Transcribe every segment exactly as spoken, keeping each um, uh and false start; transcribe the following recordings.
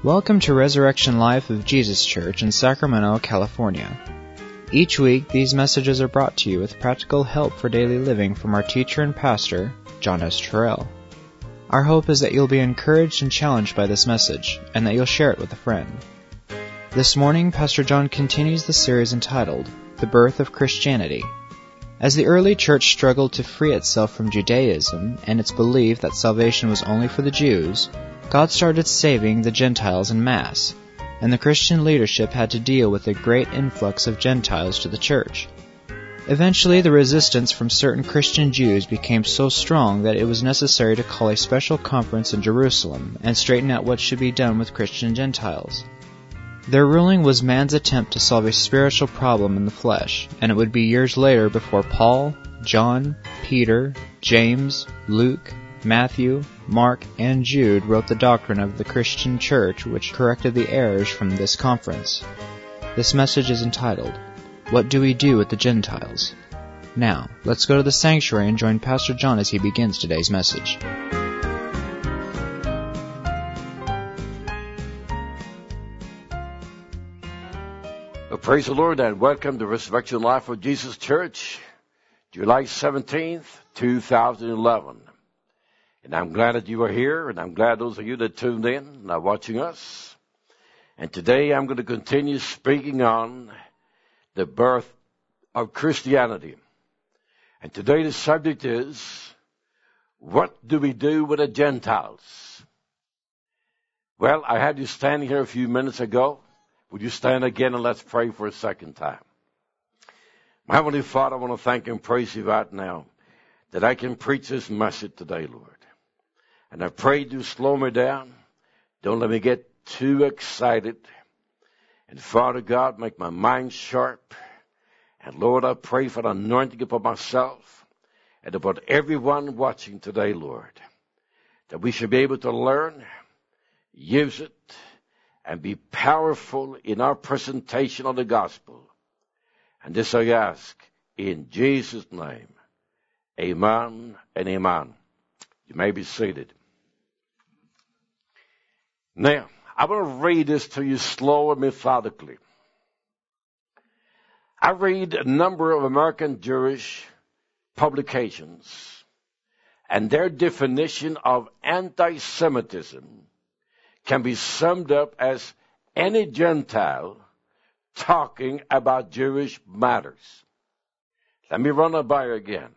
Welcome to Resurrection Life of Jesus Church in Sacramento, California. Each week, these messages are brought to you with practical help for daily living from our teacher and pastor, John S. Terrell. Our hope is that you'll be encouraged and challenged by this message, and that you'll share it with a friend. This morning, Pastor John continues the series entitled, The Birth of Christianity. As the early church struggled to free itself from Judaism and its belief that salvation was only for the Jews, God started saving the Gentiles en masse, and the Christian leadership had to deal with a great influx of Gentiles to the church. Eventually, the resistance from certain Christian Jews became so strong that it was necessary to call a special conference in Jerusalem and straighten out what should be done with Christian Gentiles. Their ruling was man's attempt to solve a spiritual problem in the flesh, and it would be years later before Paul, John, Peter, James, Luke, Matthew, Mark, and Jude wrote the doctrine of the Christian church which corrected the errors from this conference. This message is entitled, What Do We Do with the Gentiles? Now, let's go to the sanctuary and join Pastor John as he begins today's message. Well, praise the Lord and welcome to Resurrection Life of Jesus Church, July seventeenth, two thousand eleven. And I'm glad that you are here, and I'm glad those of you that tuned in and are watching us. And today I'm going to continue speaking on the birth of Christianity. And today the subject is, what do we do with the Gentiles? Well, I had you standing here a few minutes ago. Would you stand again and let's pray for a second time? My Heavenly Father, I want to thank and praise you right now that I can preach this message today, Lord. And I pray you slow me down. Don't let me get too excited. And Father God, make my mind sharp. And Lord, I pray for the anointing upon myself and upon everyone watching today, Lord, that we should be able to learn, use it, and be powerful in our presentation of the gospel. And this I ask in Jesus' name. Amen and amen. You may be seated. Now, I'm going to read this to you slow and methodically. I read a number of American Jewish publications, and their definition of anti-Semitism can be summed up as any Gentile talking about Jewish matters. Let me run it by you again.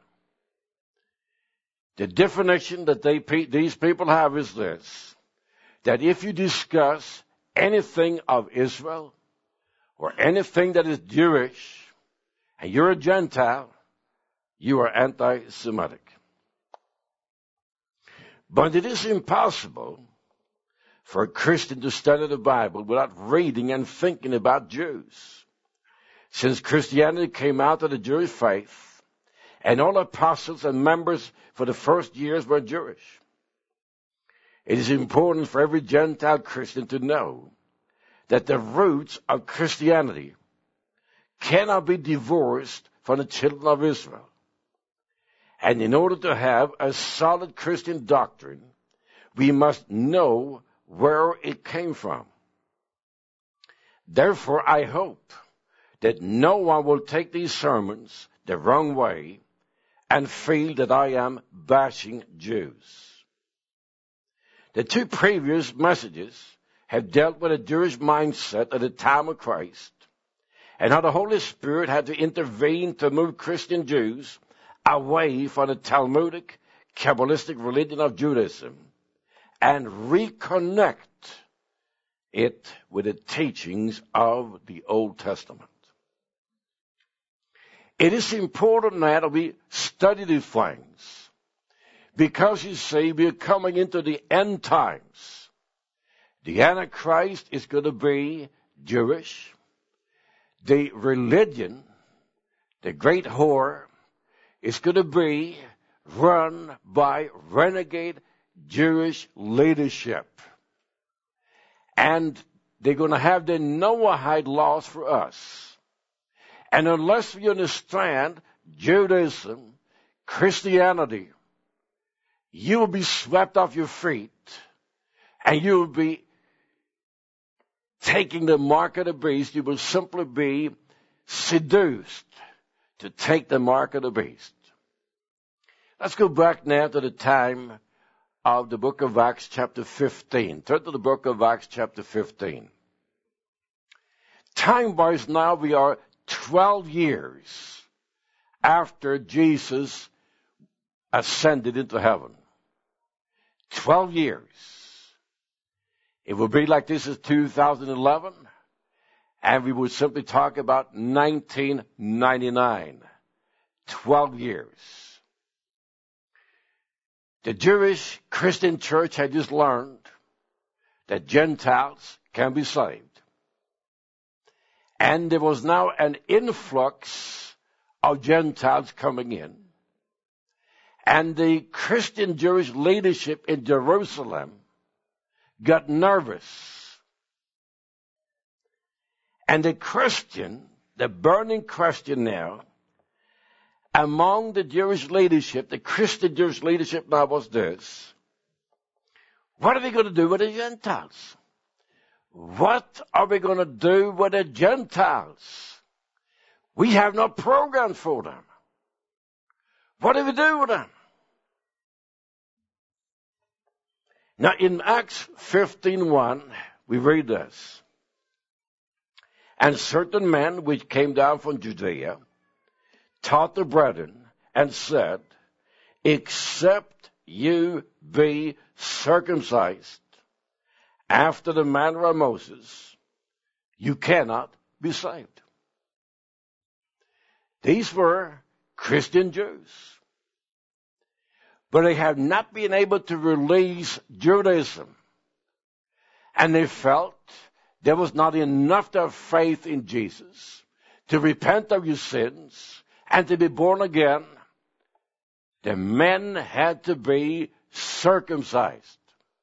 The definition that they these people have is this, that if you discuss anything of Israel or anything that is Jewish and you're a Gentile, you are anti-Semitic. But it is impossible for a Christian to study the Bible without reading and thinking about Jews. Since Christianity came out of the Jewish faith, and all apostles and members for the first years were Jewish, it is important for every Gentile Christian to know that the roots of Christianity cannot be divorced from the children of Israel. And in order to have a solid Christian doctrine, we must know where it came from. Therefore, I hope that no one will take these sermons the wrong way and feel that I am bashing Jews. The two previous messages have dealt with a Jewish mindset at the time of Christ and how the Holy Spirit had to intervene to move Christian Jews away from the Talmudic, Kabbalistic religion of Judaism and reconnect it with the teachings of the Old Testament. It is important now that we study these things because, you see, we are coming into the end times. The Antichrist is going to be Jewish. The religion, the great whore, is going to be run by renegade Jewish leadership. And they're going to have the Noahide laws for us. And unless we understand Judaism, Christianity, you will be swept off your feet and you will be taking the mark of the beast, you will simply be seduced to take the mark of the beast. Let's go back now to the time of the book of Acts chapter fifteen. Turn to the book of Acts chapter fifteen. Time-wise now we are twelve years after Jesus ascended into heaven. Twelve years. It will be like this is two thousand eleven, and we would simply talk about nineteen ninety-nine. Twelve years. The Jewish Christian church had just learned that Gentiles can be saved. And there was now an influx of Gentiles coming in. And the Christian Jewish leadership in Jerusalem got nervous. And the Christian, the burning question now, among the Jewish leadership, the Christian Jewish leadership now was this: what are we going to do with the Gentiles? What are we going to do with the Gentiles? We have no program for them. What do we do with them? Now in Acts fifteen one, we read this. And certain men which came down from Judea taught the brethren and said, except you be circumcised after the manner of Moses, you cannot be saved. These were Christian Jews. But they have not been able to release Judaism. And they felt there was not enough to have faith in Jesus, to repent of your sins, and to be born again. The men had to be circumcised.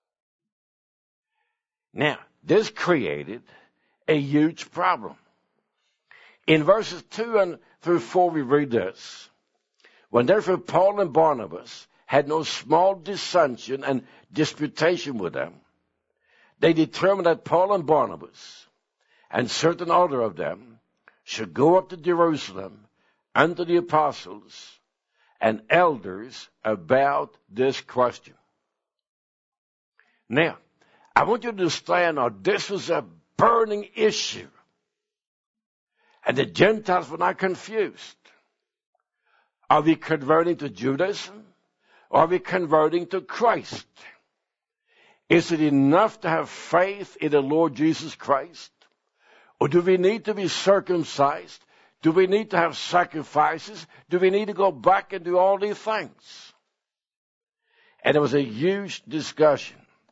Now, this created a huge problem. In verses two and through four, we read this. When therefore Paul and Barnabas had no small dissension and disputation with them, they determined that Paul and Barnabas and certain other of them should go up to Jerusalem unto the apostles and elders about this question. Now, I want you to understand now, this was a burning issue. And the Gentiles were not confused. Are we converting to Judaism? Or are we converting to Christ? Is it enough to have faith in the Lord Jesus Christ? Or do we need to be circumcised? Do we need to have sacrifices? Do we need to go back and do all these things? And there was a huge discussion.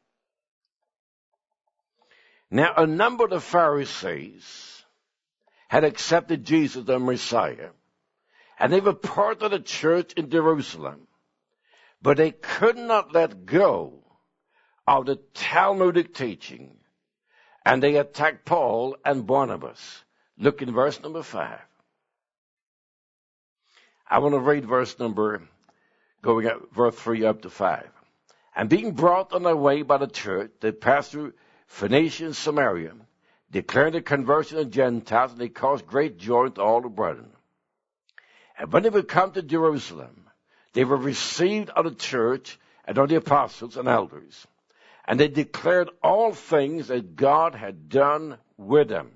Now, a number of the Pharisees had accepted Jesus the Messiah, and they were part of the church in Jerusalem, but they could not let go of the Talmudic teaching, and they attacked Paul and Barnabas. Look in verse number five. I want to read verse number, going at verse three up to five. And being brought on their way by the church, they passed through Phoenicia and Samaria, declaring the conversion of Gentiles, and they caused great joy to all the brethren. And when they would come to Jerusalem, they were received of the church and of the apostles and elders. And they declared all things that God had done with them.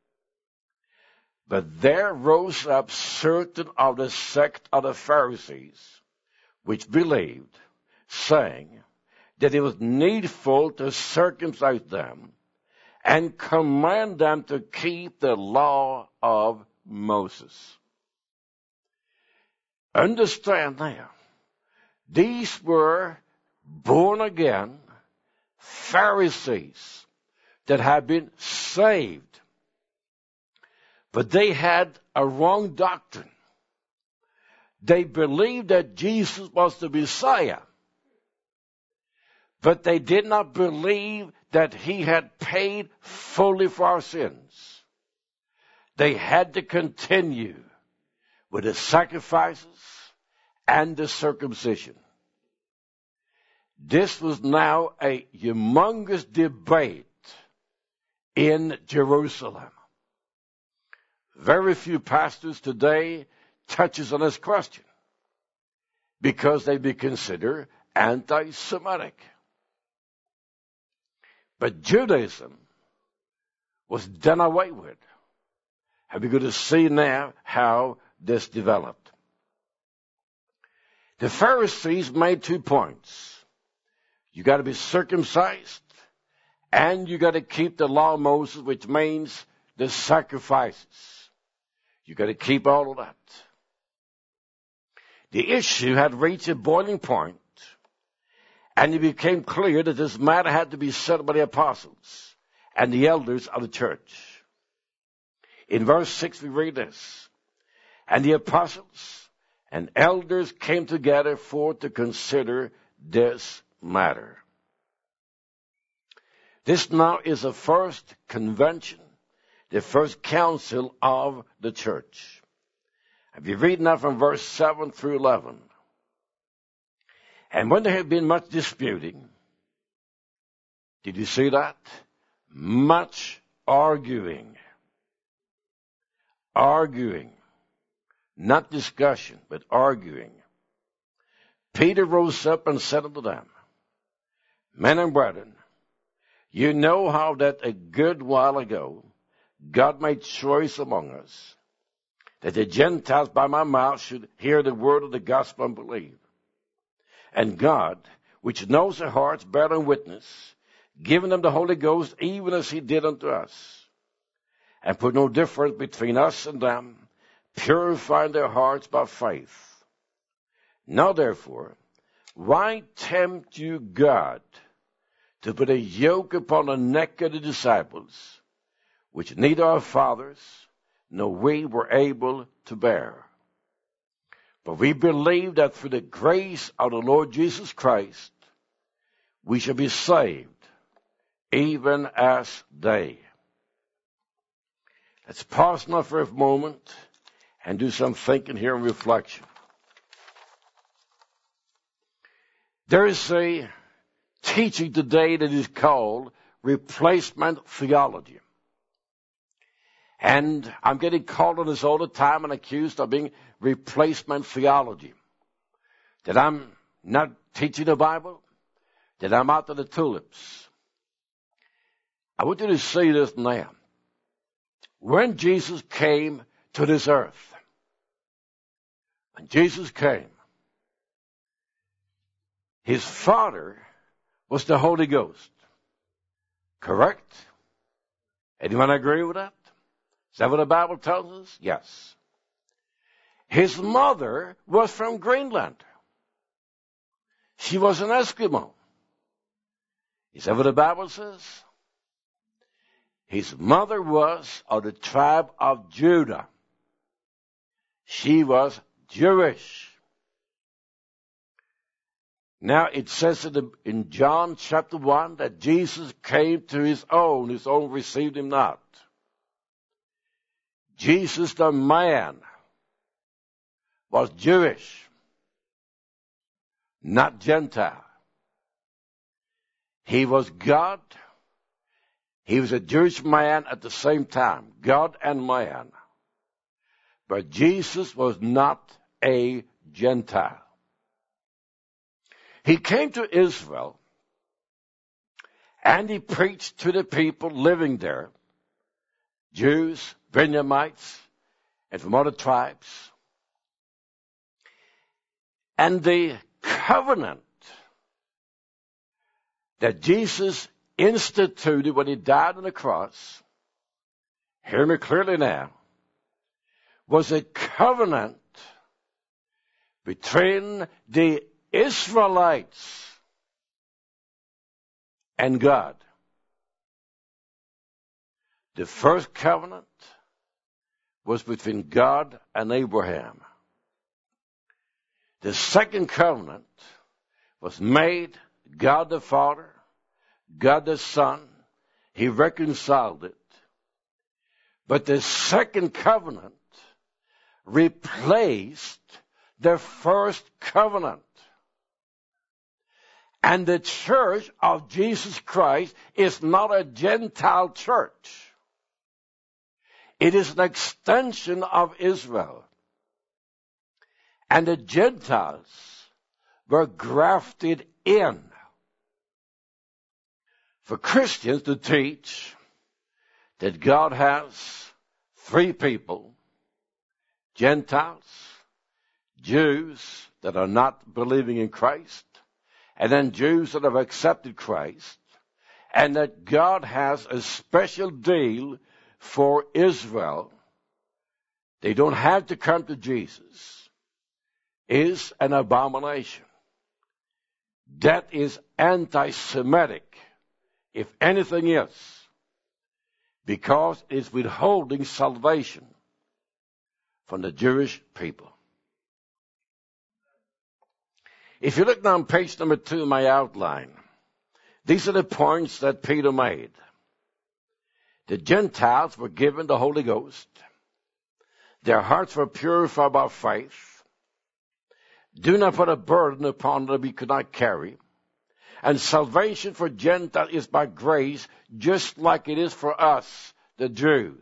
But there rose up certain of the sect of the Pharisees, which believed, saying that it was needful to circumcise them and command them to keep the law of Moses. Understand now, these were born-again Pharisees that had been saved. But they had a wrong doctrine. They believed that Jesus was the Messiah. But they did not believe that he had paid fully for our sins. They had to continue with the sacrifices and the circumcision. This was now a humongous debate in Jerusalem. Very few pastors today touches on this question because they be considered anti-Semitic. But Judaism was done away with. And we're going to see now how this developed. The Pharisees made two points. You got to be circumcised, and you got to keep the law of Moses, which means the sacrifices. You got to keep all of that. The issue had reached a boiling point, and it became clear that this matter had to be settled by the apostles and the elders of the church. In verse six, we read this. And the apostles and elders came together for to consider this matter. This now is the first convention, the first council of the church. If you read now from verse seven through eleven. And when there had been much disputing, did you see that? Much arguing. Arguing. Not discussion, but arguing. Peter rose up and said unto them, Men and brethren, you know how that a good while ago God made choice among us, that the Gentiles by my mouth should hear the word of the gospel and believe. And God, which knows their hearts, bare them witness, giving them the Holy Ghost, even as he did unto us, and put no difference between us and them, purifying their hearts by faith. Now therefore, why tempt you God to put a yoke upon the neck of the disciples, which neither our fathers nor we were able to bear? But we believe that through the grace of the Lord Jesus Christ, we shall be saved, even as they. Let's pause now for a moment and do some thinking here and reflection. There is a teaching today that is called replacement theology. And I'm getting called on this all the time and accused of being replacement theology. That I'm not teaching the Bible, that I'm out of the tulips. I want you to see this now. When Jesus came to this earth, when Jesus came, his Father was the Holy Ghost. Correct? Anyone agree with that? Is that what the Bible tells us? Yes. His mother was from Greenland. She was an Eskimo. Is that what the Bible says? His mother was of the tribe of Judah. She was Jewish. Now it says in John chapter one that Jesus came to his own. His own received him not. Jesus the man was Jewish, not Gentile. He was God. He was a Jewish man at the same time, God and man. But Jesus was not a Gentile. He came to Israel and he preached to the people living there, Jews, Benjamites, and from other tribes. And the covenant that Jesus instituted when he died on the cross, hear me clearly now, was a covenant between the Israelites and God. The first covenant was between God and Abraham. The second covenant was made God the Father, God the Son. He reconciled it. But the second covenant replaced the first covenant. And the church of Jesus Christ is not a Gentile church. It is an extension of Israel. And the Gentiles were grafted in. For Christians to teach that God has three people, Gentiles, Jews that are not believing in Christ, and then Jews that have accepted Christ, and that God has a special deal for Israel, they don't have to come to Jesus, is an abomination. That is anti-Semitic, if anything is, because it's withholding salvation from the Jewish people. If you look now on page number two of my outline, these are the points that Peter made. The Gentiles were given the Holy Ghost. Their hearts were purified by faith. Do not put a burden upon them you could not carry. And salvation for Gentiles is by grace, just like it is for us, the Jews.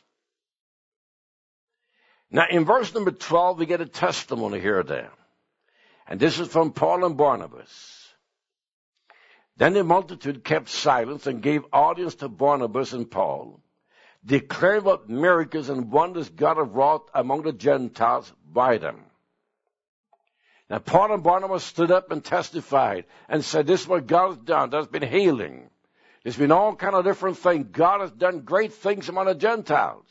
Now, in verse number twelve, we get a testimony here or there. And this is from Paul and Barnabas. Then the multitude kept silence and gave audience to Barnabas and Paul, declaring what miracles and wonders God had wrought among the Gentiles by them. Now, Paul and Barnabas stood up and testified and said, this is what God has done. There's been healing. There's been all kind of different things. God has done great things among the Gentiles.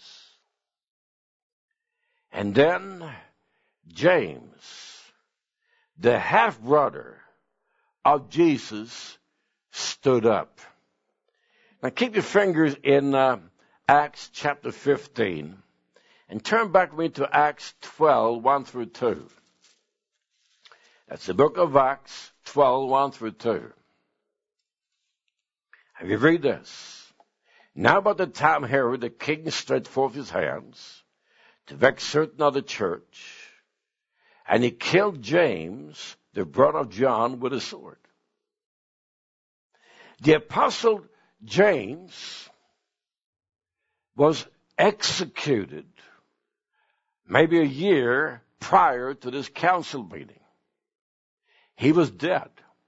And then James, the half-brother of Jesus, stood up. Now keep your fingers in uh, Acts chapter fifteen and turn back with me to Acts twelve, one through two. That's the book of Acts twelve, one through two. Have you read this? Now by the time Herod the king stretched forth his hands to vex certain of the church, and he killed James, the brother of John, with a sword. The apostle James was executed maybe a year prior to this council meeting. He was dead.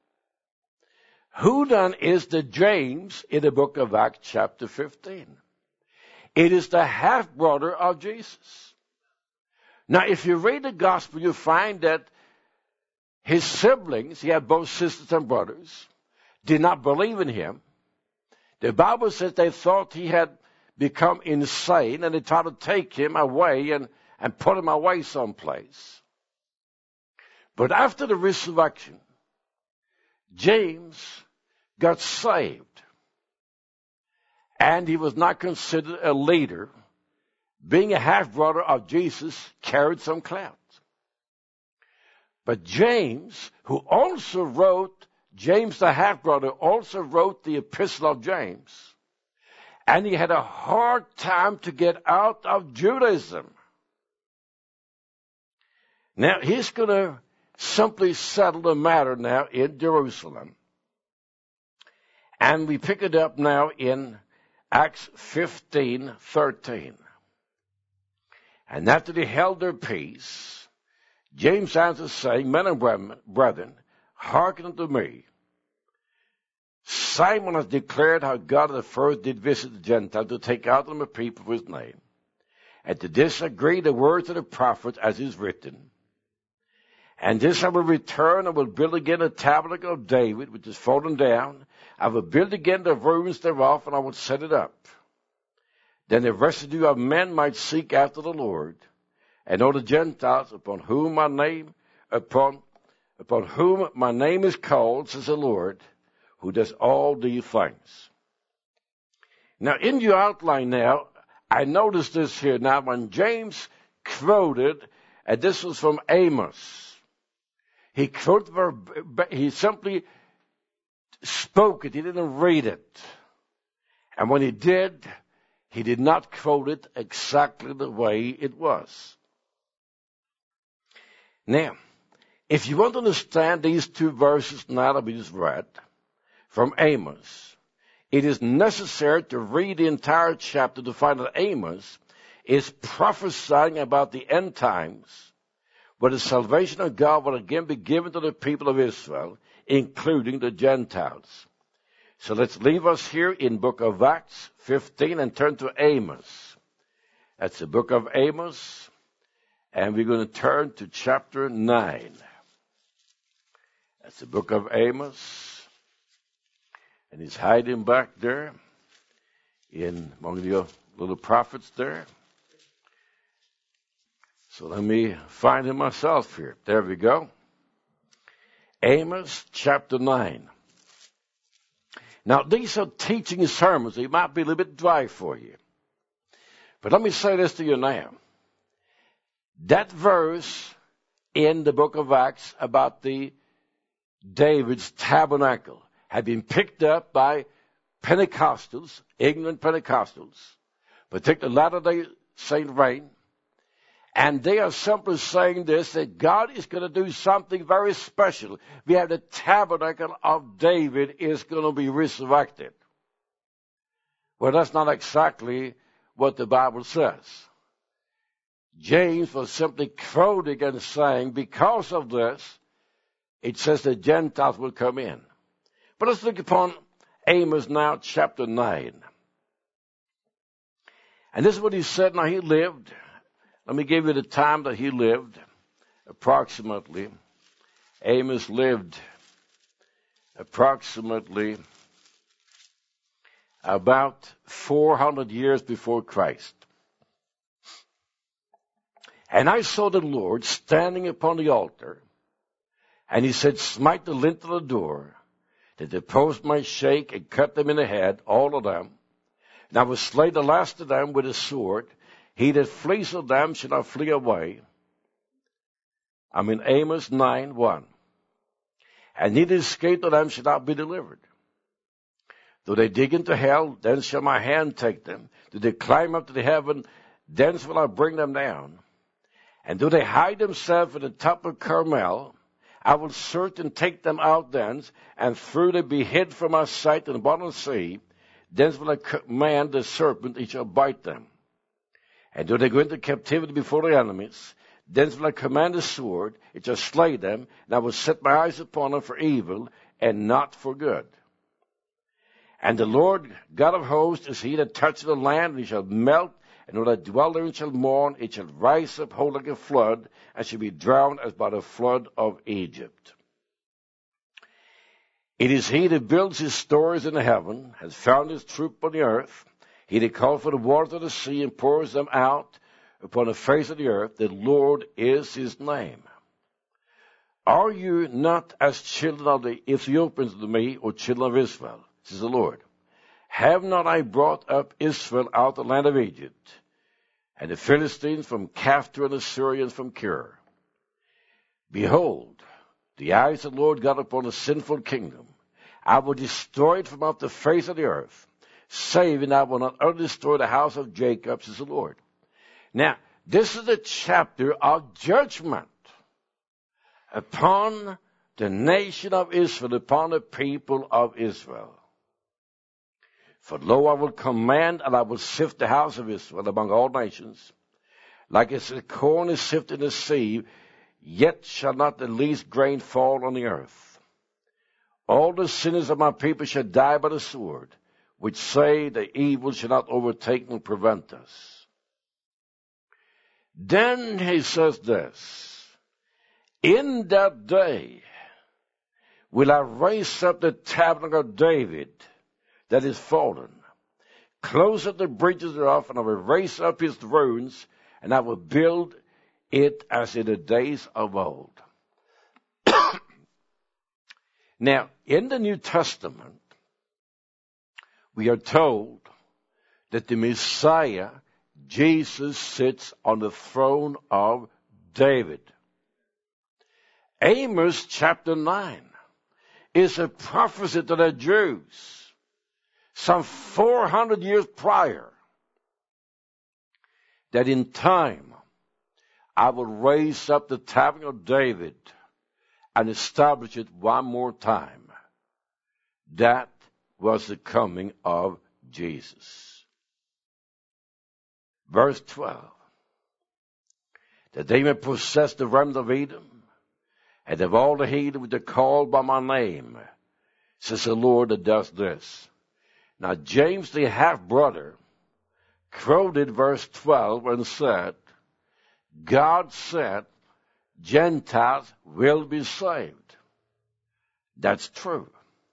Who then is the James in the book of Acts chapter fifteen? It is the half-brother of Jesus. Now, if you read the gospel, you find that his siblings, he had both sisters and brothers, did not believe in him. The Bible says they thought he had become insane, and they tried to take him away and, and put him away someplace. But after the resurrection, James got saved. And he was not considered a leader. Being a half-brother of Jesus carried some clout. But James, who also wrote, James the half-brother also wrote the Epistle of James. And he had a hard time to get out of Judaism. Now, he's going to simply settle the matter now in Jerusalem. And we pick it up now in Acts fifteen thirteen. And after they held their peace, James answered, saying, Men and brethren, hearken unto me. Simon has declared how God at the first did visit the Gentiles to take out them a people for his name, and to disagree the words of the prophets as is written. And this I will return and will build again the tabernacle of David, which is fallen down. I will build again the ruins thereof, and I will set it up. Then the residue of men might seek after the Lord, and all the Gentiles upon whom my name, upon, upon whom my name is called, says the Lord, who does all these things. Now, in your outline now, I noticed this here. Now, when James quoted, and this was from Amos, he quoted, he simply spoke it. He didn't read it. And when he did, he did not quote it exactly the way it was. Now, If you want to understand these two verses now that we just read from Amos, it is necessary to read the entire chapter to find that Amos is prophesying about the end times, where the salvation of God will again be given to the people of Israel, including the Gentiles. So let's leave us here in book of Acts fifteen and turn to Amos. That's the book of Amos, and we're going to turn to chapter nine. That's the book of Amos, and he's hiding back there in among the little prophets there. So let me find him myself here. There we go. Amos chapter nine. Now, these are teaching sermons. They might be a little bit dry for you. But let me say this to you now. That verse in the book of Acts about the David's tabernacle had been picked up by Pentecostals, ignorant Pentecostals, particularly Latter-day Saint reign, and they are simply saying this, that God is going to do something very special. We have the tabernacle of David is going to be resurrected. Well, that's not exactly what the Bible says. James was simply quoting and saying, because of this, it says the Gentiles will come in. But let's look upon Amos now, chapter nine. And this is what he said. Now, he lived. Let me give you the time that he lived, approximately. Amos lived approximately about four hundred years before Christ. And I saw the Lord standing upon the altar, and he said, smite the lintel of the door, that the posts might shake and cut them in the head, all of them. And I will slay the last of them with a sword. He that flees of them shall not flee away. I'm in Amos nine one. And he that escaped of them shall not be delivered. Though they dig into hell, then shall my hand take them. Though they climb up to the heaven, thence will I bring them down. And though they hide themselves at the top of Carmel, I will search and take them out thence, and through they be hid from my sight in the bottom of the sea, thence will I command the serpent, it shall bite them. And though they go into captivity before their enemies, thence will I command the sword, it shall slay them, and I will set my eyes upon them for evil, and not for good. And the Lord God of hosts is he that toucheth the land, and he shall melt, and all that dwell therein shall mourn, it shall rise up whole like a flood, and shall be drowned as by the flood of Egypt. It is he that builds his stores in the heaven, has found his troop on the earth. He that calleth for the waters of the sea and pours them out upon the face of the earth. The Lord is his name. Are you not as children of the Ethiopians to me, or children of Israel, says the Lord? Have not I brought up Israel out of the land of Egypt, and the Philistines from Caphtor and the Syrians from Kir? Behold, the eyes of the Lord got upon a sinful kingdom. I will destroy it from off the face of the earth, saving I will not utterly destroy the house of Jacob, says the Lord. Now, this is a chapter of judgment upon the nation of Israel, upon the people of Israel. For lo, I will command, and I will sift the house of Israel among all nations. Like as the corn is sifted in the sea, yet shall not the least grain fall on the earth. All the sinners of my people shall die by the sword, which say the evil shall not overtake nor prevent us. Then he says this, in that day will I raise up the tabernacle of David that is fallen, close up the breaches thereof, and I will raise up his ruins, and I will build it as in the days of old. Now, in the New Testament, we are told that the Messiah, Jesus, sits on the throne of David. Amos chapter nine is a prophecy to the Jews some four hundred years prior, that in time I will raise up the tabernacle of David, and establish it one more time. That was the coming of Jesus. Verse twelve. That they may possess the remnant of Edom, and of all the heathen which are called by my name, says the Lord that does this. Now James the half-brother quoted verse twelve and said, God said Gentiles will be saved. That's true.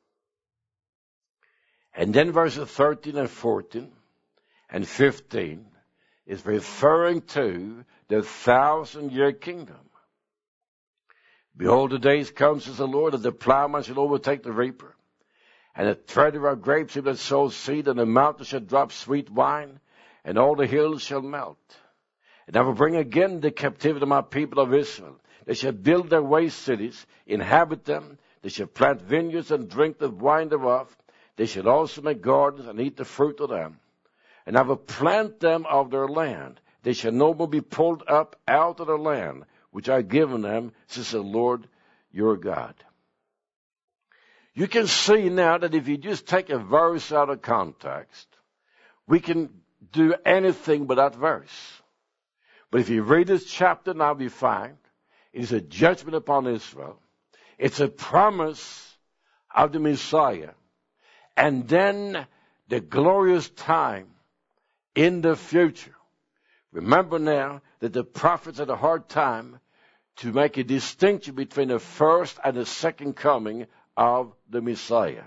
And then verses thirteen and fourteen and fifteen is referring to the thousand-year kingdom. Behold, the days come, says the Lord, that the plowman shall overtake the reaper, and the treader of grapes him that sows seed, and the mountains shall drop sweet wine, and all the hills shall melt. And I will bring again the captivity of my people of Israel. They shall build their waste cities, inhabit them. They shall plant vineyards and drink the wine thereof. They shall also make gardens and eat the fruit of them. And I will plant them of their land. They shall no more be pulled up out of their land, which I have given them, says the Lord your God. You can see now that if you just take a verse out of context, we can do anything but that verse. But if you read this chapter now, we find it is a judgment upon Israel. It's a promise of the Messiah. And then the glorious time in the future. Remember now that the prophets had a hard time to make a distinction between the first and the second coming of the Messiah.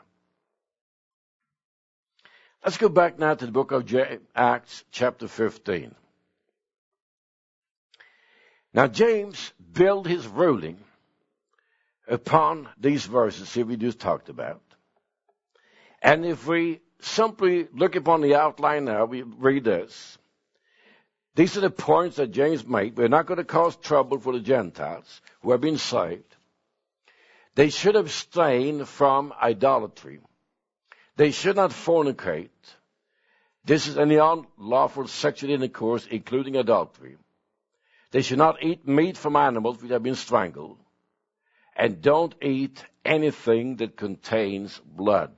Let's go back now to the book of Acts, chapter fifteen. Now James built his ruling upon these verses here we just talked about. And if we simply look upon the outline now, we read this. These are the points that James made. We're not going to cause trouble for the Gentiles who have been saved. They should abstain from idolatry. They should not fornicate. This is any unlawful sexual intercourse, including adultery. They should not eat meat from animals which have been strangled. And don't eat anything that contains blood.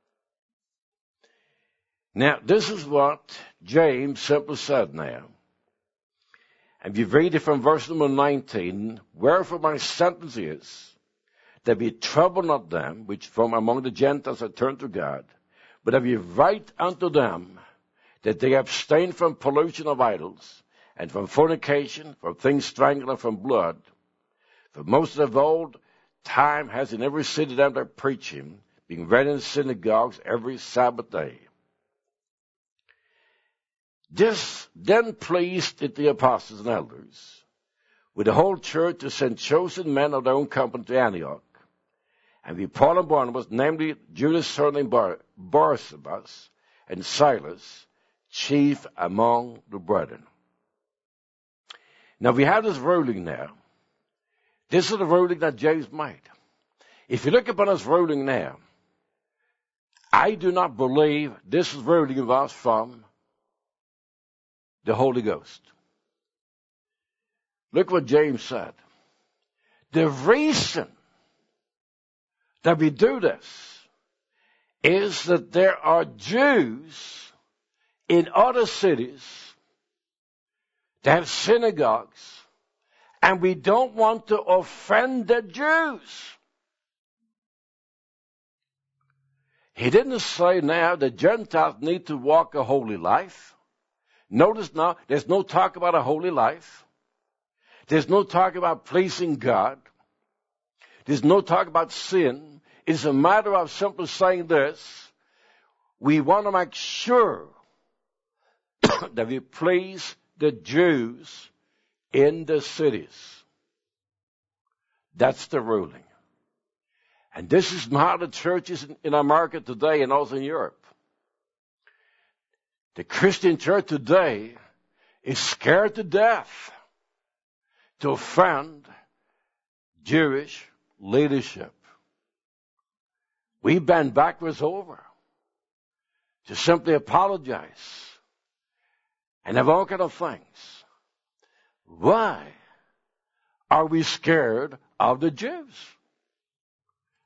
Now, this is what James simply said now. And you read it from verse number nineteen, wherefore my sentence is, that we trouble not them, which from among the Gentiles are turned to God, but that we write unto them, that they abstain from pollution of idols, and from fornication, from things strangled, and from blood. For most of old time has in every city them that preach him, being read in synagogues every Sabbath day. This then pleased the apostles and elders, with the whole church, to send chosen men of their own company to Antioch. And we Paul and Barnabas, namely Judas surnamed Bar- Barsabas, and Silas, chief among the brethren. Now we have this ruling now. This is the ruling that James made. If you look upon this ruling now, I do not believe this ruling was from the Holy Ghost. Look what James said. The reason that we do this is that there are Jews in other cities that have synagogues, and we don't want to offend the Jews. He didn't say now that Gentiles need to walk a holy life. Notice now, there's no talk about a holy life. There's no talk about pleasing God. There's no talk about sin. It's a matter of simply saying this. We want to make sure that we please the Jews in the cities. That's the ruling. And this is how the church is in America today and also in Europe. The Christian church today is scared to death to offend Jewish leadership. We bend backwards over to simply apologize and have all kind of things. Why are we scared of the Jews?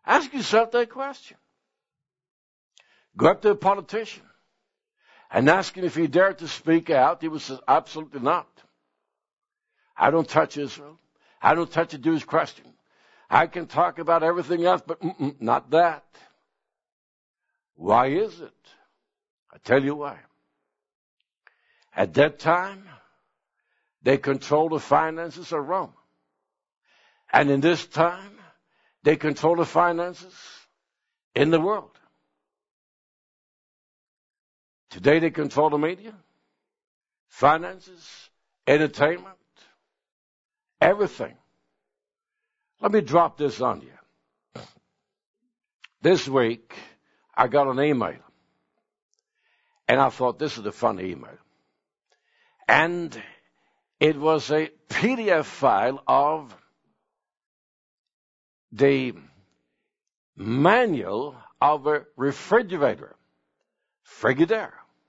Ask yourself that question. Go up to a politician and ask him if he dared to speak out. He would say, absolutely not. I don't touch Israel. I don't touch a Jewish question. I can talk about everything else, but mm-mm, not that. Why is it? I tell you why. At that time, they control the finances of Rome. And in this time, they control the finances in the world. Today they control the media, finances, entertainment, everything. Let me drop this on you. This week, I got an email. And I thought, this is a fun email. And it was a P D F file of the manual of a refrigerator, Frigidaire.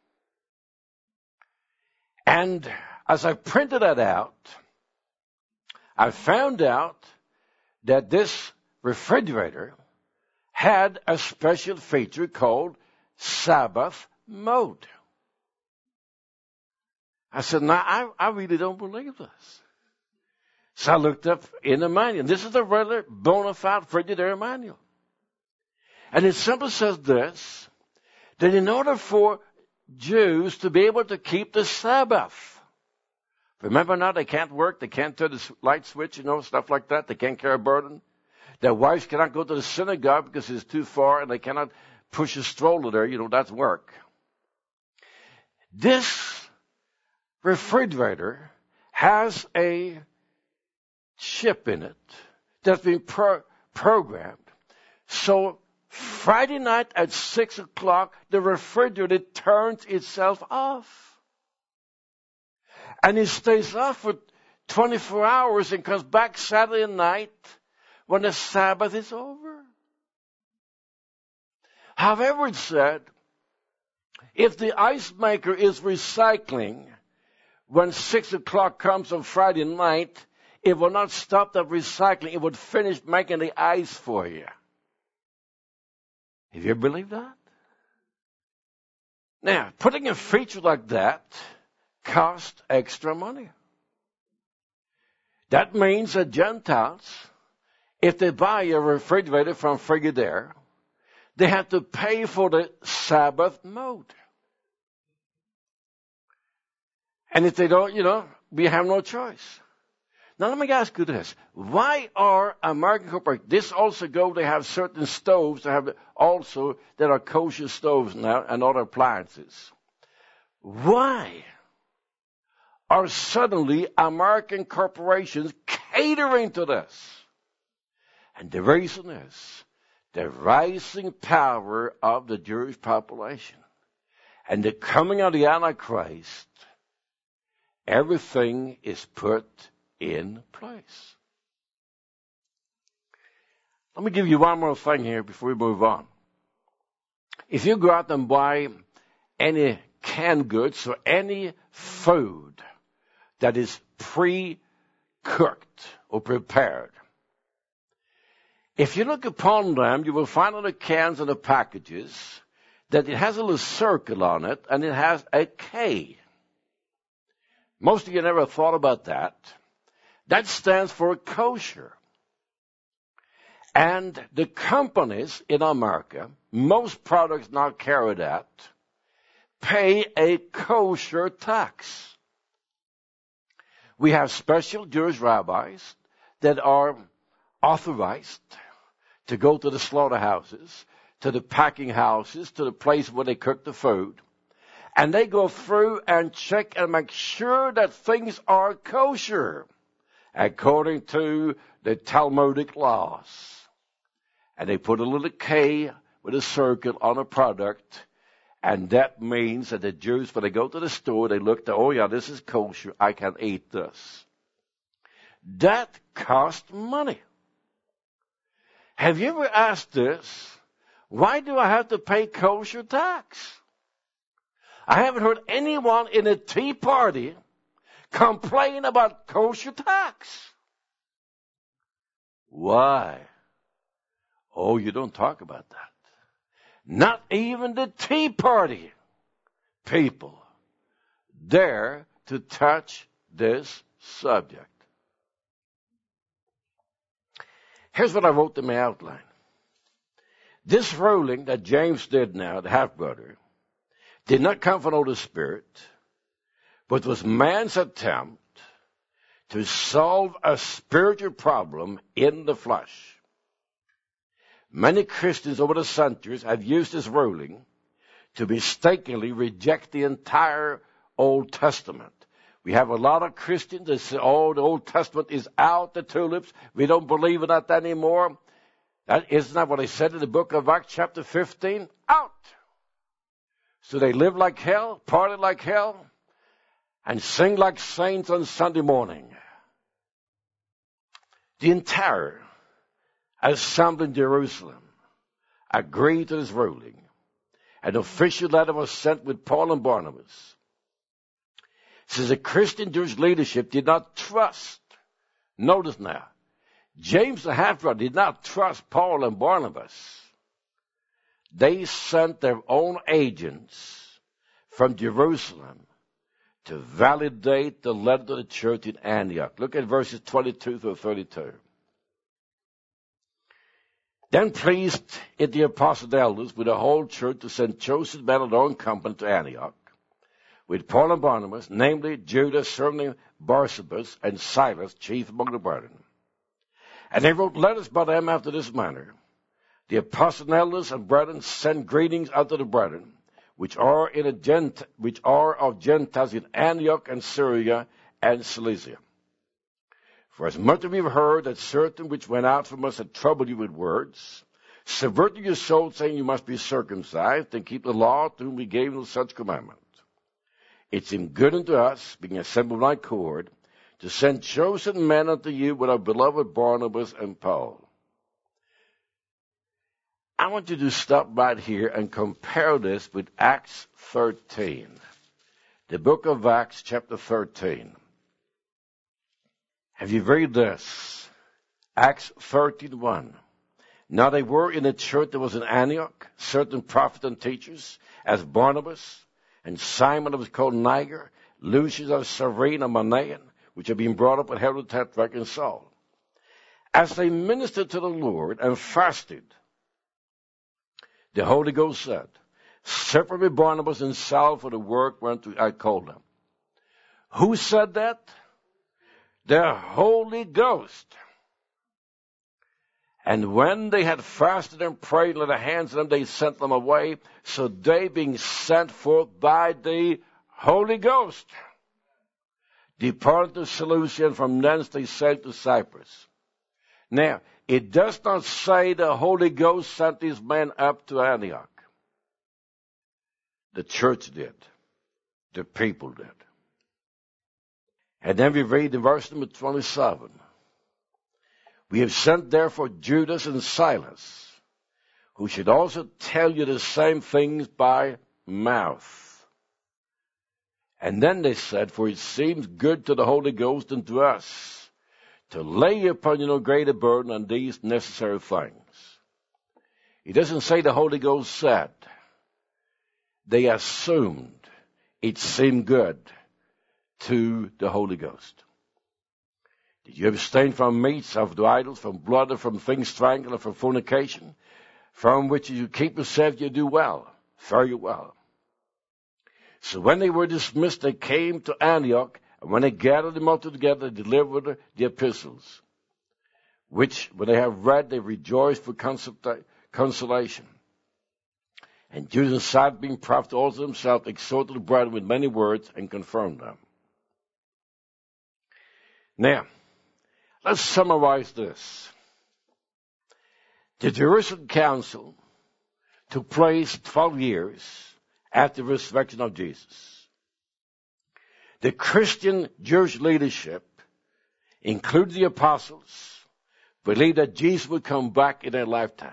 And as I printed that out, I found out that this refrigerator had a special feature called Sabbath mode. I said, now, I, I really don't believe this. So I looked up in the manual. This is a regular bona fide Frigidaire manual. And it simply says this, that in order for Jews to be able to keep the Sabbath, remember now, they can't work, they can't turn the light switch, you know, stuff like that. They can't carry a burden. Their wives cannot go to the synagogue because it's too far, and they cannot push a stroller there. You know, that's work. This refrigerator has a chip in it that's been pro- programmed. So Friday night at six o'clock, the refrigerator turns itself off. And it stays off for twenty-four hours and comes back Saturday night when the Sabbath is over. However, it said, if the ice maker is recycling, when six o'clock comes on Friday night, it will not stop that recycling. It would finish making the ice for you. Have you ever believed that? Now, putting a feature like that costs extra money. That means that Gentiles, if they buy a refrigerator from Frigidaire, they have to pay for the Sabbath mode. And if they don't, you know, we have no choice. Now, let me ask you this. Why are American corporations, this also go, they have certain stoves that have also, that are kosher stoves now and other appliances. Why are suddenly American corporations catering to this? And the reason is the rising power of the Jewish population and the coming of the Antichrist. Everything is put in place. Let me give you one more thing here before we move on. If you go out and buy any canned goods or any food that is pre-cooked or prepared, if you look upon them, you will find on the cans and the packages that it has a little circle on it and it has a K. Most of you never thought about that. That stands for kosher. And the companies in America, most products now carry that, pay a kosher tax. We have special Jewish rabbis that are authorized to go to the slaughterhouses, to the packing houses, to the place where they cook the food. And they go through and check and make sure that things are kosher according to the Talmudic laws. And they put a little K with a circle on a product. And that means that the Jews, when they go to the store, they look to, oh yeah, this is kosher. I can eat this. That costs money. Have you ever asked this? Why do I have to pay kosher tax? I haven't heard anyone in a Tea Party complain about kosher tax. Why? Oh, you don't talk about that. Not even the Tea Party people dare to touch this subject. Here's what I wrote in my outline. This ruling that James did now, the half-brother, did not come from the Holy Spirit, but was man's attempt to solve a spiritual problem in the flesh. Many Christians over the centuries have used this ruling to mistakenly reject the entire Old Testament. We have a lot of Christians that say, oh, the Old Testament is out, the tulips. We don't believe in that anymore. That isn't that what I said in the book of Acts chapter fifteen? Out. So they live like hell, party like hell, and sing like saints on Sunday morning. The entire assembly in Jerusalem agreed to this ruling. An official letter was sent with Paul and Barnabas. Says the Christian Jewish leadership did not trust. Notice now, James the half-brother did not trust Paul and Barnabas. They sent their own agents from Jerusalem to validate the letter to the church in Antioch. Look at verses twenty-two through thirty-two. Then pleased it the apostles and elders with the whole church to send chosen men of their own company to Antioch, with Paul and Barnabas, namely Judas, certainly Barsabas, and Silas, chief among the brethren. And they wrote letters by them after this manner. The apostles and elders and brethren send greetings unto the brethren, which are in a Gent- which are of Gentiles in Antioch and Syria and Cilicia. For as much as we have heard that certain which went out from us had troubled you with words, subverting your soul, saying you must be circumcised and keep the law, to whom we gave no such commandment. It seemed good unto us, being assembled in accord, to send chosen men unto you with our beloved Barnabas and Paul. I want you to stop right here and compare this with Acts thirteen. The book of Acts, chapter thirteen. Have you read this? Acts thirteen one. Now they were in a church that was in Antioch, certain prophets and teachers, as Barnabas, and Simon that was called Niger, Lucius of Cyrene, and Manaen, which had been brought up with Herod the Tetrarch and Saul. As they ministered to the Lord and fasted, the Holy Ghost said, separate me Barnabas and Saul for the work whereunto I called them. Who said that? The Holy Ghost. And when they had fasted and prayed, laid their hands on them, they sent them away. So they, being sent forth by the Holy Ghost, departed to Seleucia, and from thence they sailed to Cyprus. Now, it does not say the Holy Ghost sent these men up to Antioch. The church did. The people did. And then we read in verse number twenty-seven. We have sent therefore Judas and Silas, who should also tell you the same things by mouth. And then they said, for it seems good to the Holy Ghost and to us to lay upon you no greater burden than these necessary things. He doesn't say the Holy Ghost said. They assumed it seemed good to the Holy Ghost. Did you abstain from meats, of the idols, from blood, or from things strangled, or from fornication, from which you keep yourself, you do well, fare you well. So when they were dismissed, they came to Antioch, and when they gathered them all together, they delivered the epistles, which, when they have read, they rejoiced for consolation. And Judas and Silas, being prophets also themselves, exhorted the brethren with many words and confirmed them. Now, let's summarize this. The Jerusalem Council took place twelve years after the resurrection of Jesus. The Christian Jewish leadership, including the apostles, believed that Jesus would come back in their lifetime.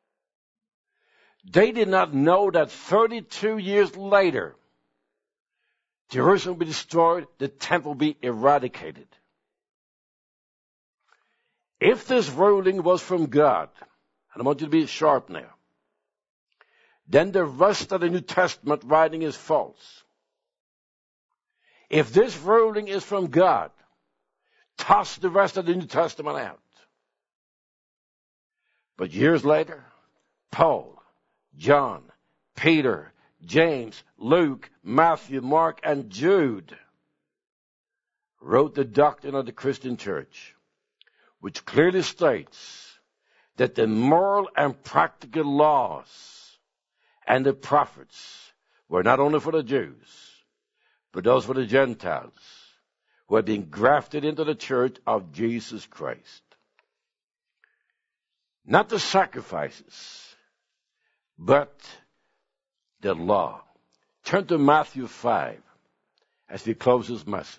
They did not know that thirty-two years later, Jerusalem would be destroyed, the temple would be eradicated. If this ruling was from God, And I want you to be sharp now. Then the rest of the New Testament writing is false. If this ruling is from God, toss the rest of the New Testament out. But years later, Paul, John, Peter, James, Luke, Matthew, Mark, and Jude wrote the doctrine of the Christian church, which clearly states that the moral and practical laws and the prophets were not only for the Jews, but those for the Gentiles who had been grafted into the church of Jesus Christ. Not the sacrifices, but the law. Turn to Matthew five as we close this message.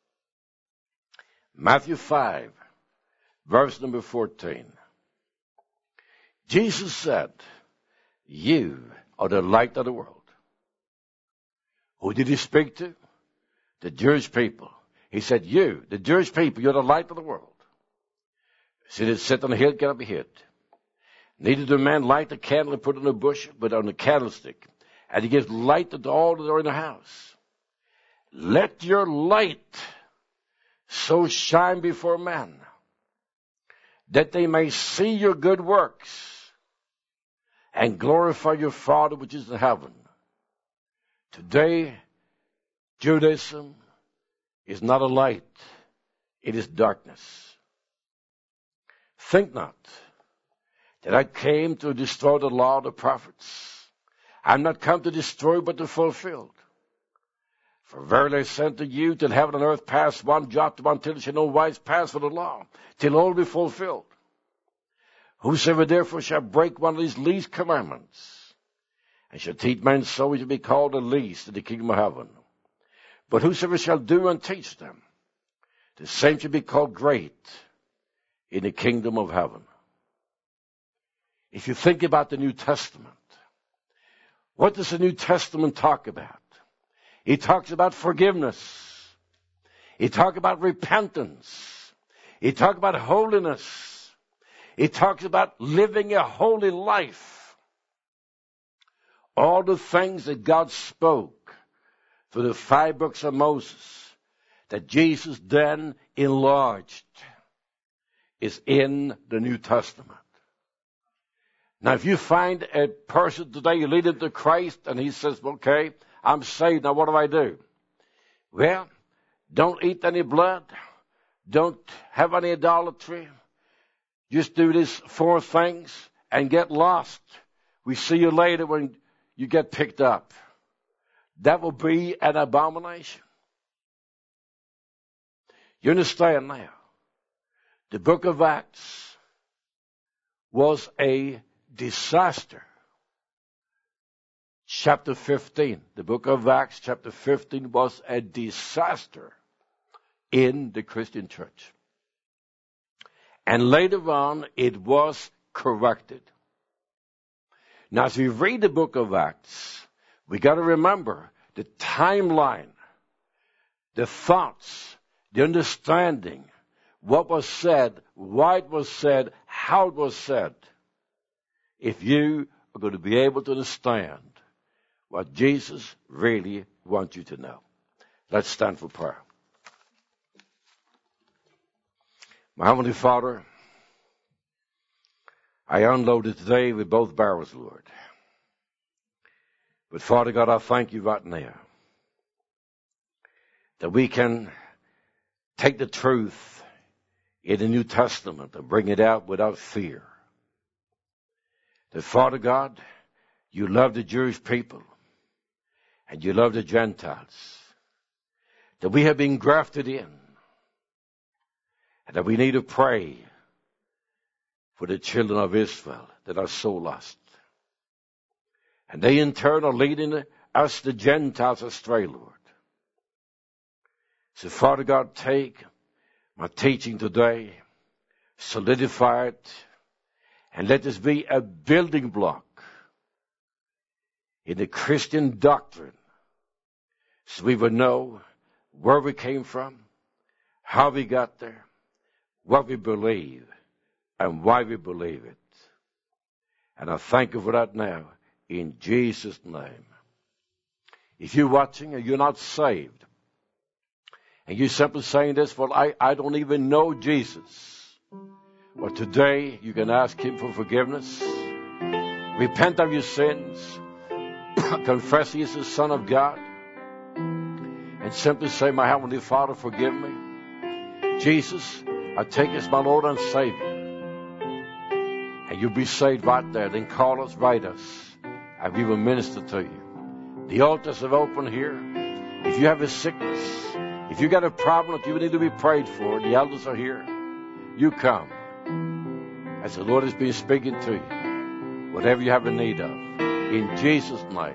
Matthew five, verse number fourteen. Jesus said, you are the light of the world. Who did he speak to? The Jewish people. He said, you, the Jewish people, you're the light of the world. See that sit on the hill cannot be hid. Neither do man light a candle and put it in a bush, but on a candlestick. And he gives light to all that are in the house. Let your light so shine before men, that they may see your good works and glorify your Father which is in heaven. Today, Judaism is not a light, it is darkness. Think not that I came to destroy the law of the prophets. I'm not come to destroy, but to fulfill. For verily I sent to you till heaven and earth pass one jot to one tittle shall no wise pass for the law, till all be fulfilled. Whosoever therefore shall break one of these least commandments, and shall teach men so, he shall be called the least in the kingdom of heaven. But whosoever shall do and teach them, the same shall be called great in the kingdom of heaven. If you think about the New Testament, what does the New Testament talk about? It talks about forgiveness. It talks about repentance. It talks about holiness. It talks about living a holy life. All the things that God spoke through the five books of Moses that Jesus then enlarged is in the New Testament. Now, if you find a person today, you lead him to Christ, and he says, okay, I'm saved, now what do I do? Well, don't eat any blood. Don't have any idolatry. Just do these four things and get lost. We see you later when you get picked up. That will be an abomination. You understand now? The book of Acts was a disaster. Chapter fifteen, the book of Acts, chapter fifteen, was a disaster in the Christian church. And later on, it was corrected. Now, as we read the book of Acts, we got to remember the timeline, the thoughts, the understanding, what was said, why it was said, how it was said. If you are going to be able to understand what Jesus really wants you to know. Let's stand for prayer. My Heavenly Father, I unloaded today with both barrels, Lord. But Father God, I thank you right now that we can take the truth in the New Testament and bring it out without fear. That Father God, you love the Jewish people and you love the Gentiles. That we have been grafted in. And that we need to pray for the children of Israel that are so lost. And they in turn are leading us, the Gentiles, astray, Lord. So Father God, take my teaching today, solidify it, and let this be a building block in the Christian doctrine so we will know where we came from, how we got there, what we believe, and why we believe it. And I thank you for that now, in Jesus' name. If you're watching and you're not saved, and you're simply saying this, well, I, I don't even know Jesus. Well, today you can ask him for forgiveness. Repent of your sins. Confess he is the Son of God. And simply say, my Heavenly Father, forgive me. Jesus, I take you as my Lord and Savior. And you'll be saved right there. Then call us, write us, and we will minister to you. The altars are open here. If you have a sickness, if you got a problem that you need to be prayed for, the elders are here. You come. As the Lord has been speaking to you, whatever you have a need of. In Jesus' name.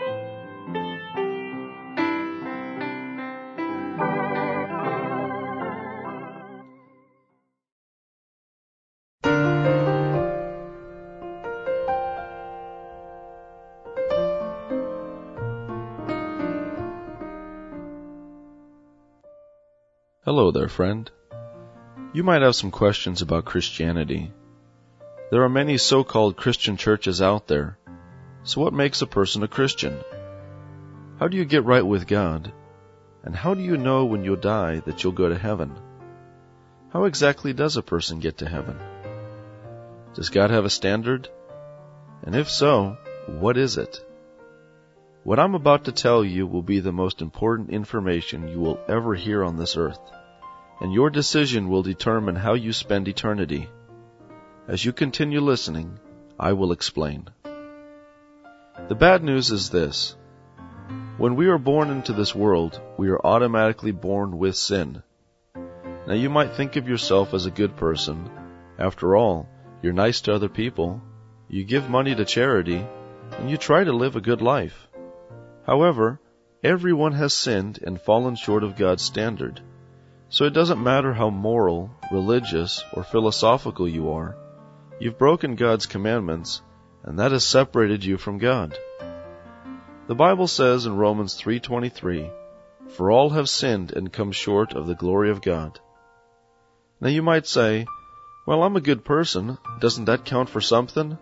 Hello there, friend. You might have some questions about Christianity. There are many so-called Christian churches out there. So what makes a person a Christian? How do you get right with God? And how do you know when you'll die that you'll go to heaven? How exactly does a person get to heaven? Does God have a standard? And if so, what is it? What I'm about to tell you will be the most important information you will ever hear on this earth, and your decision will determine how you spend eternity. As you continue listening, I will explain. The bad news is this. When we are born into this world, we are automatically born with sin. Now you might think of yourself as a good person. After all, you're nice to other people, you give money to charity, and you try to live a good life. However, everyone has sinned and fallen short of God's standard. So it doesn't matter how moral, religious, or philosophical you are. You've broken God's commandments, and that has separated you from God. The Bible says in Romans three twenty-three, "For all have sinned and come short of the glory of God." Now you might say, well, I'm a good person. Doesn't that count for something?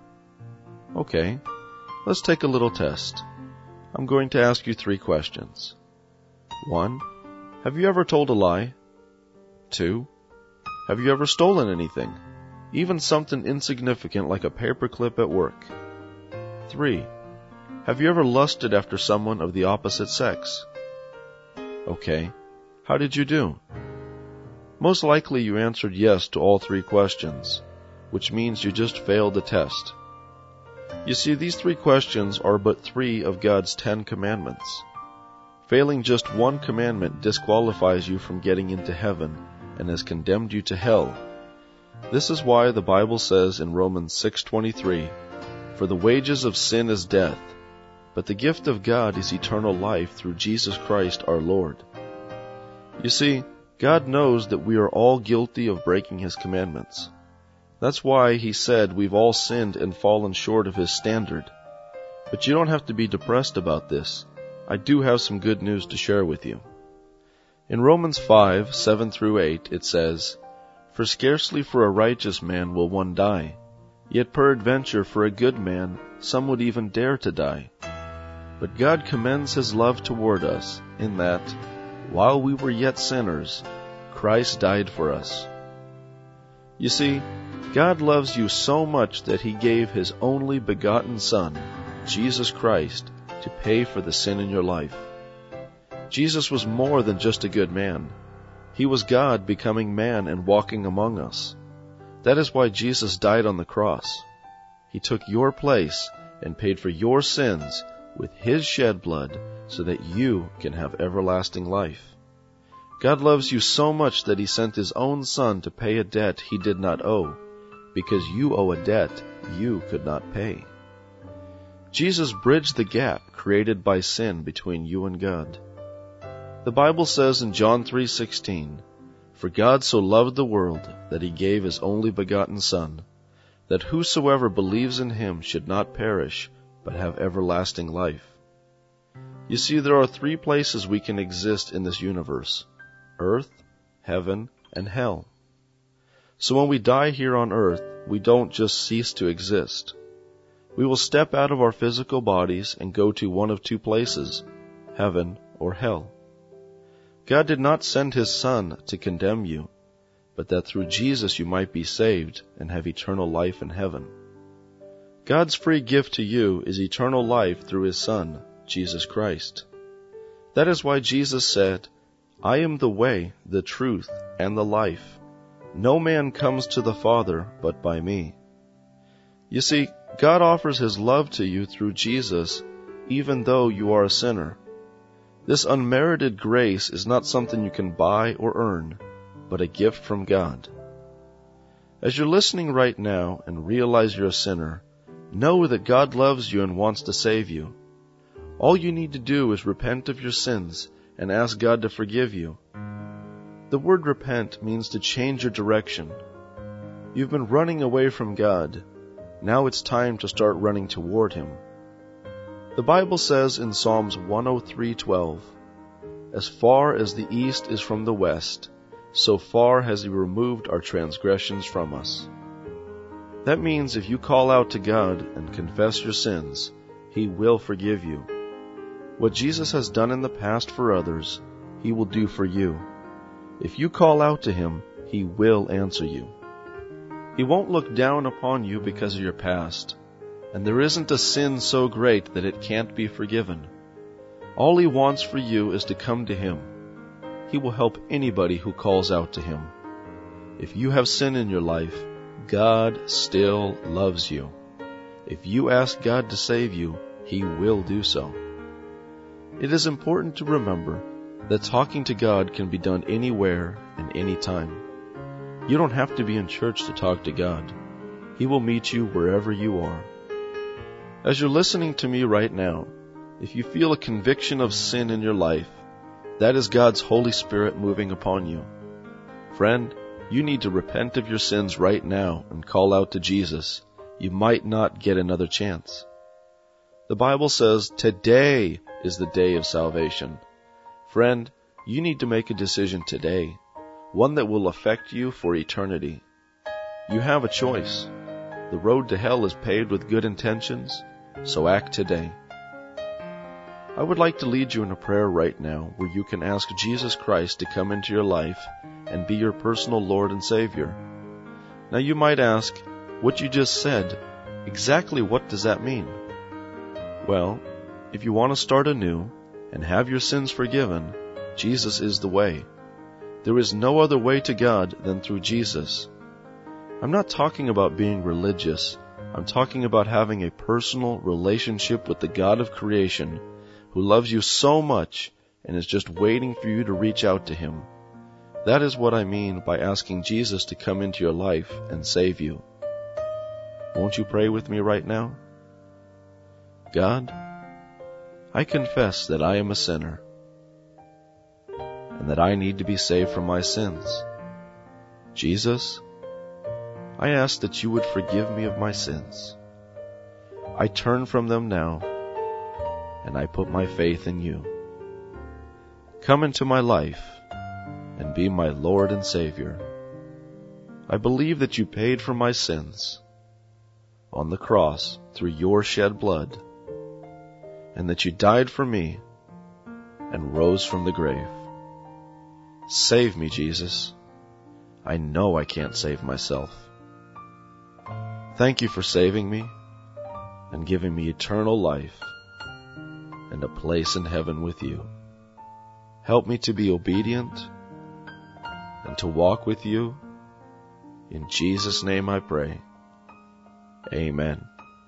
Okay, let's take a little test. I'm going to ask you three questions. One, have you ever told a lie? Two, have you ever stolen anything, even something insignificant like a paperclip at work? Three, have you ever lusted after someone of the opposite sex? Okay, how did you do? Most likely you answered yes to all three questions, which means you just failed the test. You see, these three questions are but three of God's Ten Commandments. Failing just one commandment disqualifies you from getting into heaven and has condemned you to hell. This is why the Bible says in Romans six twenty-three, "For the wages of sin is death, but the gift of God is eternal life through Jesus Christ our Lord." You see, God knows that we are all guilty of breaking His commandments. That's why He said we've all sinned and fallen short of His standard. But you don't have to be depressed about this. I do have some good news to share with you. In Romans five, seven through eight, it says, "For scarcely for a righteous man will one die, yet peradventure for a good man some would even dare to die. But God commends His love toward us, in that, while we were yet sinners, Christ died for us." You see, God loves you so much that He gave His only begotten Son, Jesus Christ, to pay for the sin in your life. Jesus was more than just a good man. He was God becoming man and walking among us. That is why Jesus died on the cross. He took your place and paid for your sins with His shed blood so that you can have everlasting life. God loves you so much that He sent His own Son to pay a debt He did not owe, because you owe a debt you could not pay. Jesus bridged the gap created by sin between you and God. The Bible says in John three sixteen, "For God so loved the world that He gave His only begotten Son, that whosoever believes in Him should not perish, but have everlasting life." You see, there are three places we can exist in this universe: earth, heaven, and hell. So when we die here on earth, we don't just cease to exist. We will step out of our physical bodies and go to one of two places, heaven or hell. God did not send His Son to condemn you, but that through Jesus you might be saved and have eternal life in heaven. God's free gift to you is eternal life through His Son, Jesus Christ. That is why Jesus said, "I am the way, the truth, and the life. No man comes to the Father but by me." You see, God offers His love to you through Jesus, even though you are a sinner. This unmerited grace is not something you can buy or earn, but a gift from God. As you're listening right now and realize you're a sinner, know that God loves you and wants to save you. All you need to do is repent of your sins and ask God to forgive you. The word repent means to change your direction. You've been running away from God. Now it's time to start running toward Him. The Bible says in Psalms one oh three twelve, "As far as the east is from the west, so far has He removed our transgressions from us." That means if you call out to God and confess your sins, He will forgive you. What Jesus has done in the past for others, He will do for you. If you call out to Him, He will answer you. He won't look down upon you because of your past, and there isn't a sin so great that it can't be forgiven. All He wants for you is to come to Him. He will help anybody who calls out to Him. If you have sin in your life, God still loves you. If you ask God to save you, He will do so. It is important to remember that talking to God can be done anywhere and any time. You don't have to be in church to talk to God. He will meet you wherever you are. As you're listening to me right now, if you feel a conviction of sin in your life, that is God's Holy Spirit moving upon you. Friend, you need to repent of your sins right now and call out to Jesus. You might not get another chance. The Bible says today is the day of salvation. Friend, you need to make a decision today, one that will affect you for eternity. You have a choice. The road to hell is paved with good intentions, so act today. I would like to lead you in a prayer right now where you can ask Jesus Christ to come into your life and be your personal Lord and Savior. Now you might ask, what you just said, exactly what does that mean? Well, if you want to start anew and have your sins forgiven, Jesus is the way. There is no other way to God than through Jesus. I'm not talking about being religious. I'm talking about having a personal relationship with the God of creation who loves you so much and is just waiting for you to reach out to Him. That is what I mean by asking Jesus to come into your life and save you. Won't you pray with me right now? God, I confess that I am a sinner and that I need to be saved from my sins. Jesus, I ask that you would forgive me of my sins. I turn from them now, and I put my faith in you. Come into my life and be my Lord and Savior. I believe that you paid for my sins on the cross through your shed blood, and that you died for me and rose from the grave. Save me, Jesus. I know I can't save myself. Thank you for saving me and giving me eternal life and a place in heaven with you. Help me to be obedient and to walk with you. In Jesus' name I pray. Amen.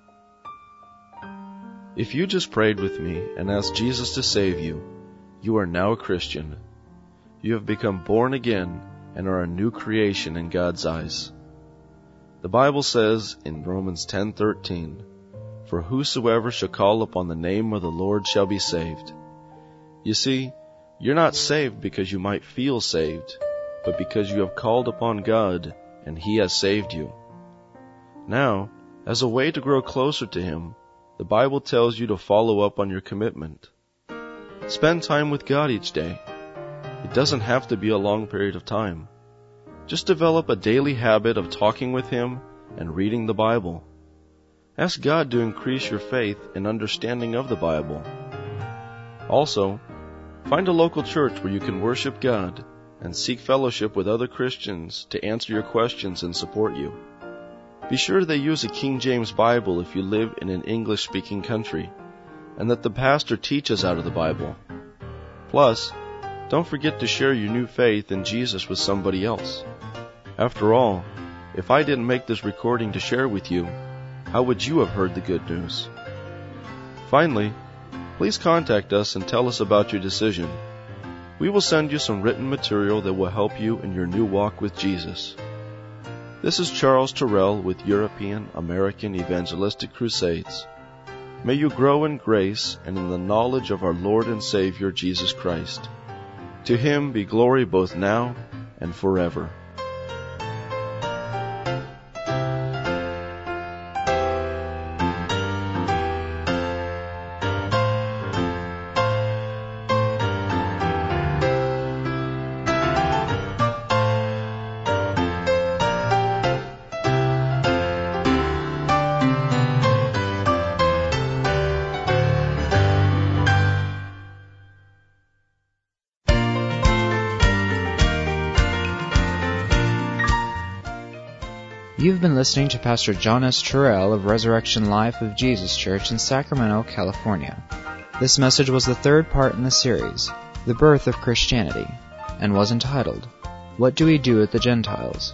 If you just prayed with me and asked Jesus to save you, you are now a Christian. You have become born again and are a new creation in God's eyes. The Bible says in Romans ten thirteen, "For whosoever shall call upon the name of the Lord shall be saved." You see, you're not saved because you might feel saved, but because you have called upon God and He has saved you. Now, as a way to grow closer to Him, the Bible tells you to follow up on your commitment. Spend time with God each day. It doesn't have to be a long period of time. Just develop a daily habit of talking with Him and reading the Bible. Ask God to increase your faith and understanding of the Bible. Also, find a local church where you can worship God and seek fellowship with other Christians to answer your questions and support you. Be sure they use a King James Bible if you live in an English-speaking country, and that the pastor teaches out of the Bible. Plus, don't forget to share your new faith in Jesus with somebody else. After all, if I didn't make this recording to share with you, how would you have heard the good news? Finally, please contact us and tell us about your decision. We will send you some written material that will help you in your new walk with Jesus. This is Charles Terrell with European American Evangelistic Crusades. May you grow in grace and in the knowledge of our Lord and Savior Jesus Christ. To Him be glory both now and forever. You've been listening to Pastor John S. Terrell of Resurrection Life of Jesus Church in Sacramento, California. This message was the third part in the series, The Birth of Christianity, and was entitled, What Do We Do with the Gentiles?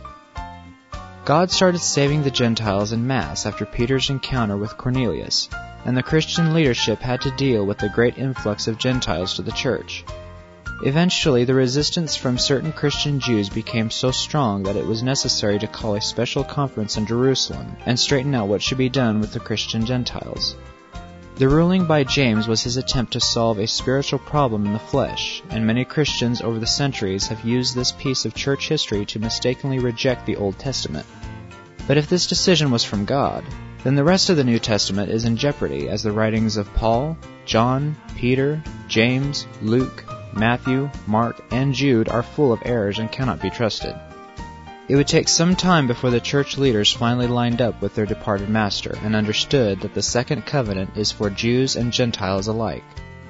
God started saving the Gentiles en masse after Peter's encounter with Cornelius, and the Christian leadership had to deal with the great influx of Gentiles to the church. Eventually, the resistance from certain Christian Jews became so strong that it was necessary to call a special conference in Jerusalem and straighten out what should be done with the Christian Gentiles. The ruling by James was his attempt to solve a spiritual problem in the flesh, and many Christians over the centuries have used this piece of church history to mistakenly reject the Old Testament. But if this decision was from God, then the rest of the New Testament is in jeopardy, as the writings of Paul, John, Peter, James, Luke, Matthew, Mark, and Jude are full of errors and cannot be trusted. It would take some time before the church leaders finally lined up with their departed master and understood that the second covenant is for Jews and Gentiles alike.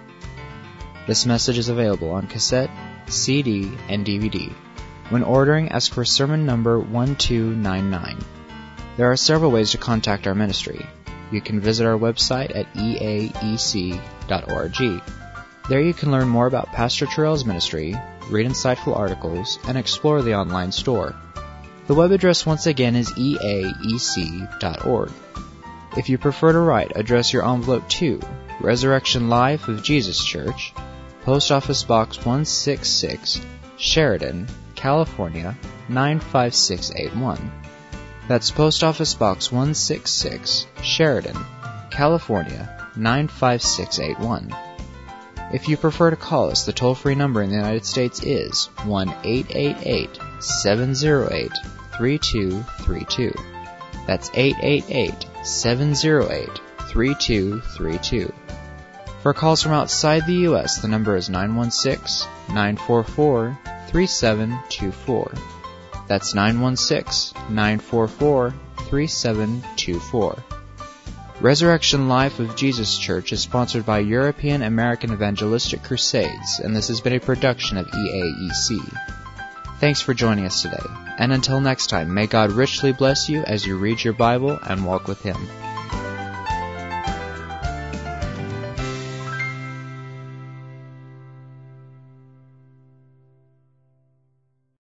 This message is available on cassette, C D, and D V D. When ordering, ask for sermon number one two nine nine. There are several ways to contact our ministry. You can visit our website at e a e c dot org. There you can learn more about Pastor Terrell's ministry, read insightful articles, and explore the online store. The web address once again is e a e c dot org. If you prefer to write, address your envelope to Resurrection Life of Jesus Church, Post Office Box one sixty-six, Sheridan, California nine five six eight one. That's Post Office Box one sixty-six, Sheridan, California nine five six eight one. If you prefer to call us, the toll-free number in the United States is one eight eight eight, seven zero eight, three two three two. That's eight eight eight, seven zero eight, three two three two. For calls from outside the U S, the number is nine one six, nine four four, three seven two four. That's nine one six, nine four four, three seven two four. Resurrection Life of Jesus Church is sponsored by European American Evangelistic Crusades, and this has been a production of E A E C. Thanks for joining us today, and until next time, may God richly bless you as you read your Bible and walk with Him.